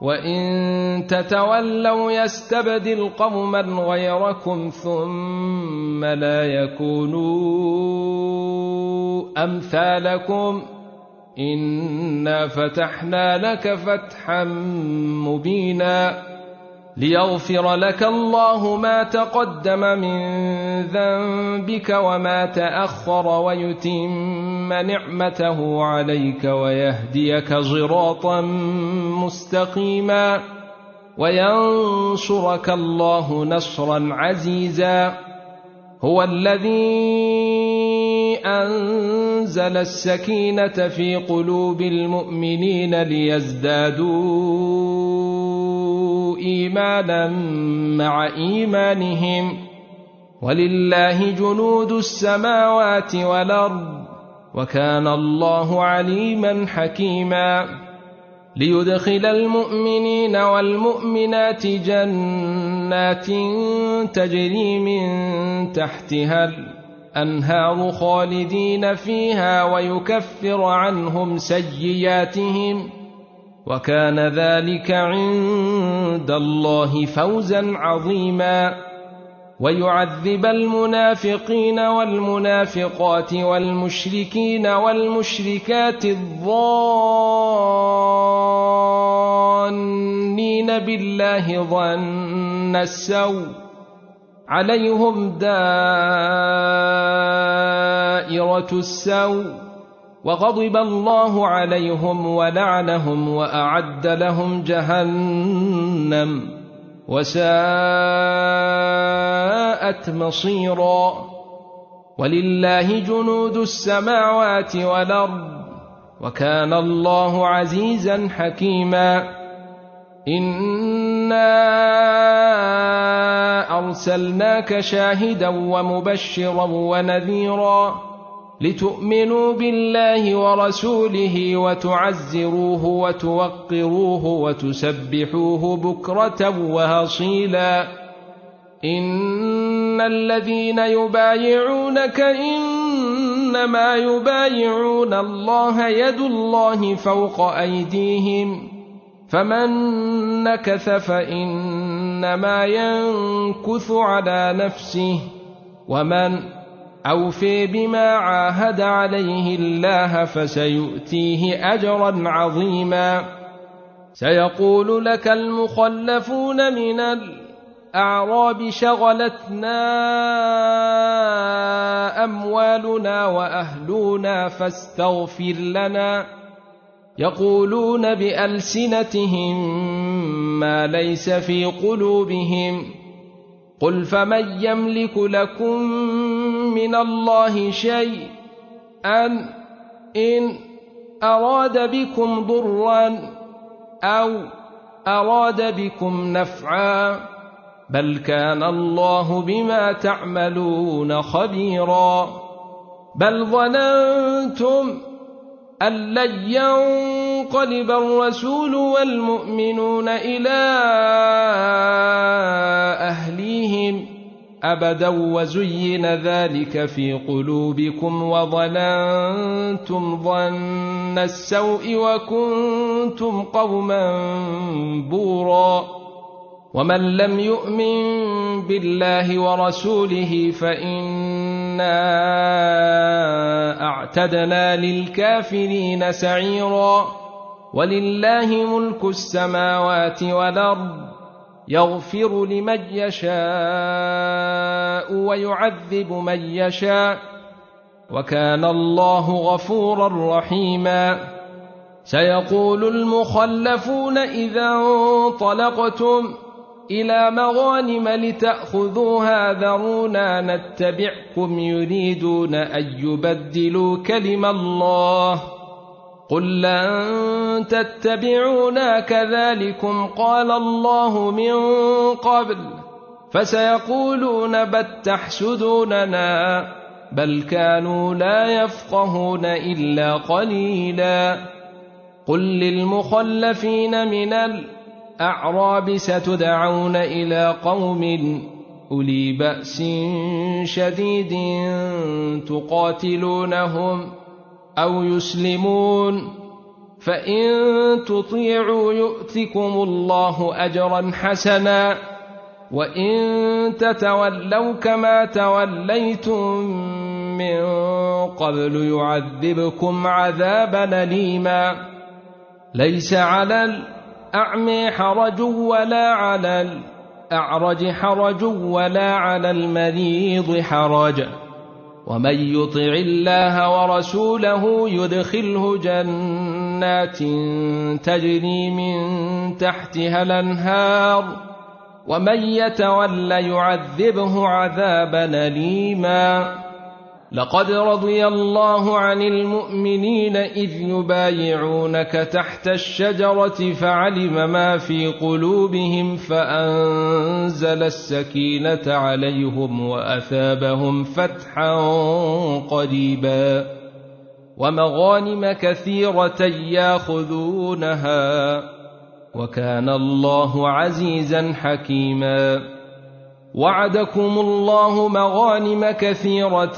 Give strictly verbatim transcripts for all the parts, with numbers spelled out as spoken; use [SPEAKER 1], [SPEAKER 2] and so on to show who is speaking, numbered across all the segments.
[SPEAKER 1] وإن تتولوا يستبدل قوما غيركم ثم لا يكونوا أمثالكم إنا فتحنا لك فتحا مبينا ليغفر لك الله ما تقدم من ذنبك وما تأخر ويتم نعمته عليك ويهديك صراطا مستقيما وينصرك الله نصرا عزيزا هو الذي أنزل السكينة في قلوب المؤمنين ليزدادوا إيمانا مع إيمانهم ولله جنود السماوات والأرض وكان الله عليما حكيما ليدخل المؤمنين والمؤمنات جنات تجري من تحتها الأنهار خالدين فيها ويكفر عنهم سيئاتهم وكان ذلك عند الله فوزا عظيما ويعذب المنافقين والمنافقات والمشركين والمشركات الظانين بالله ظن السوء عليهم دائرة السوء وغضب الله عليهم ولعنهم وأعد لهم جهنم وساءت مصيرا ولله جنود السماوات والأرض وكان الله عزيزا حكيما إنا أرسلناك شاهدا ومبشرا ونذيرا لتؤمنوا بالله ورسوله وتعزروه وتوقروه وتسبحوه بكرة وهصيلا إن الذين يبايعونك إنما يبايعون الله يد الله فوق أيديهم فمن نكث فإنما ينكث على نفسه ومن أوفي بما عاهد عليه الله فسيؤتيه أجرا عظيما سيقول لك المخلفون من الأعراب شغلتنا أموالنا وأهلنا فاستغفر لنا يقولون بألسنتهم ما ليس في قلوبهم قل فمن يملك لكم من الله شيء أن إن أراد بكم ضرا أو أراد بكم نفعا بل كان الله بما تعملون خبيرا بل ظننتم أن لن ينقلب الرسول والمؤمنون إلى أهليهم أبدا وزين ذلك في قلوبكم وظننتم ظن السوء وكنتم قوما بورا ومن لم يؤمن بالله ورسوله فإنا أعتدنا للكافرين سعيرا ولله ملك السماوات والأرض يغفر لمن يشاء ويعذب من يشاء وكان الله غفورا رحيما سيقول المخلفون إذا انطلقتم إلى مغانم لتأخذوها ذرونا نتبعكم يريدون أن يبدلوا كلم الله قل لن تتبعونا كذلكم قال الله من قبل فسيقولون بل تحسدوننا بل كانوا لا يفقهون إلا قليلا قل للمخلفين من الأعراب ستدعون إلى قوم أولي بأس شديد تقاتلونهم أو يسلمون فإن تطيعوا يؤتكم الله أجرا حسنا وإن تتولوا كما توليتم من قبل يعذبكم عذابا أليما ليس على الأعمى حرج ولا على الأعرج حرج ولا على المريض حرج ومن يطع الله ورسوله يدخله جنات تجري من تحتها الأنهار ومن يتول يعذبه عذابا أليما لقد رضي الله عن المؤمنين إذ يبايعونك تحت الشجرة فعلم ما في قلوبهم فأنزل السكينة عليهم وأثابهم فتحا قريبا ومغانم كثيرة ياخذونها وكان الله عزيزا حكيما وعدكم الله مغانم كثيرة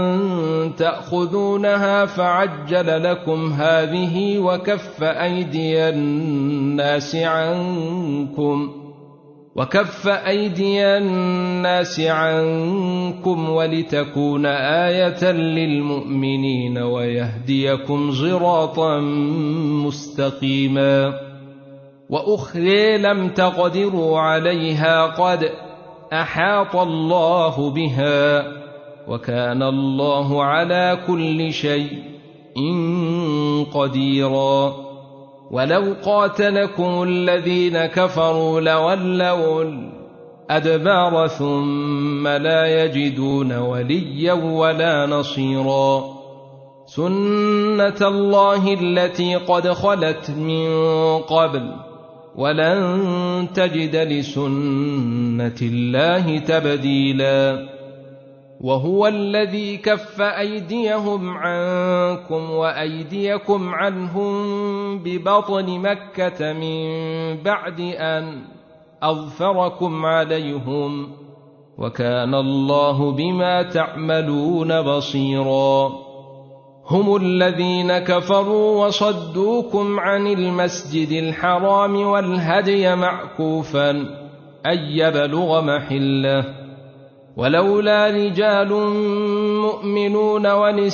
[SPEAKER 1] تأخذونها فعجل لكم هذه وكف أيدي الناس عنكم وكف أيدي الناس عنكم ولتكون آية للمؤمنين ويهديكم صراطا مستقيما وأخرى لم تقدروا عليها قد أحاط الله بها وكان الله على كل شيء قديرا ولو قاتلكم الذين كفروا لولوا الأدبار ثم لا يجدون وليا ولا نصيرا سنة الله التي قد خلت من قبل ولن تجد لسنة الله تبديلا وهو الذي كف أيديهم عنكم وأيديكم عنهم ببطن مكة من بعد أن أظفركم عليهم وكان الله بما تعملون بصيرا هم الذين كفروا وصدوكم عن المسجد الحرام والهدي معكوفا أن يبلغ محله ولولا رجال مؤمنون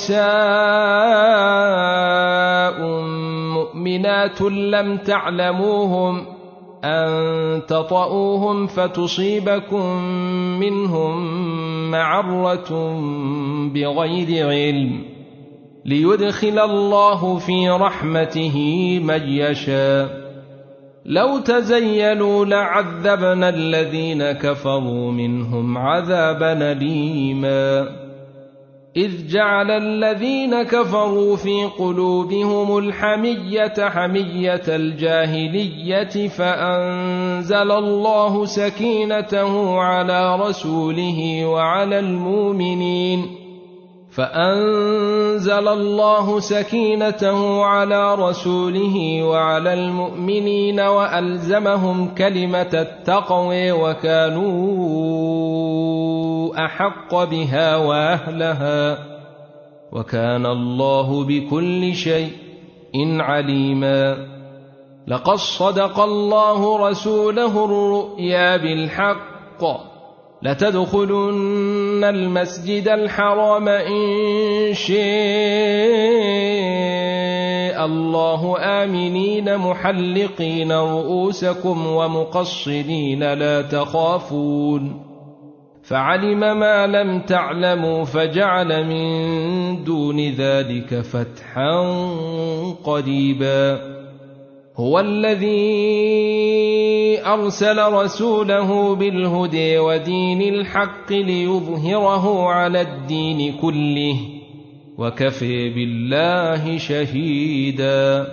[SPEAKER 1] ونساء مؤمنات لم تعلموهم أن تطؤوهم فتصيبكم منهم معرة بغير علم ليدخل الله في رحمته من يشاء لو تزيلوا لعذبنا الذين كفروا منهم عذابا أليما إذ جعل الذين كفروا في قلوبهم الحمية حمية الجاهلية فأنزل الله سكينته على رسوله وعلى المؤمنين فأنزل الله سكينته على رسوله وعلى المؤمنين وألزمهم كلمة التقوى وكانوا أحق بها وأهلها وكان الله بكل شيء عليما لقد صدق الله رسوله الرؤيا بالحق لتدخلن المسجد الحرام إن شاء الله آمنين محلقين رؤوسكم ومقصرين لا تخافون فعلم ما لم تعلموا فجعل من دون ذلك فتحا قريبا هو الذي أرسل رسوله بالهدى ودين الحق ليظهره على الدين كله وكفى بالله شهيدا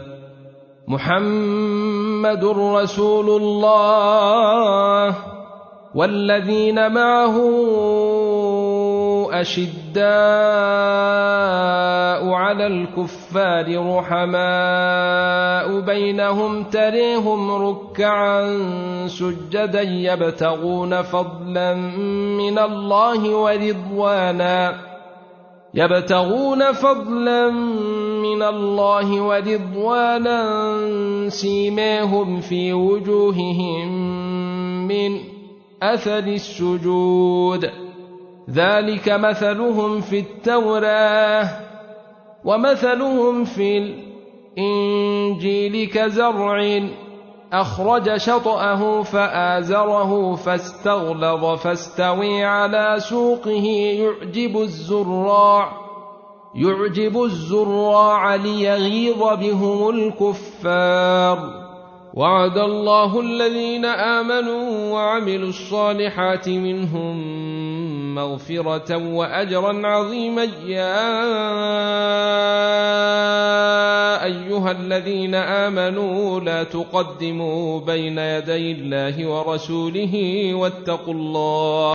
[SPEAKER 1] محمد رسول الله والذين معه أشداء على الكفار رحماء بينهم تريهم ركعا سجدا يبتغون فضلا من الله ورضوانا يبتغون فضلا من الله ورضوانا سيماهم في وجوههم من أثر السجود ذلك مثلهم في التوراة ومثلهم في الإنجيل كزرع أخرج شطأه فآزره فاستغلظ فاستوي على سوقه يعجب الزراع يعجب الزراع ليغيظ بهم الكفار وعد الله الذين آمنوا وعملوا الصالحات منهم مغفرة وأجرا عظيما يا أيها الذين آمنوا لا تقدموا بين يدي الله ورسوله واتقوا الله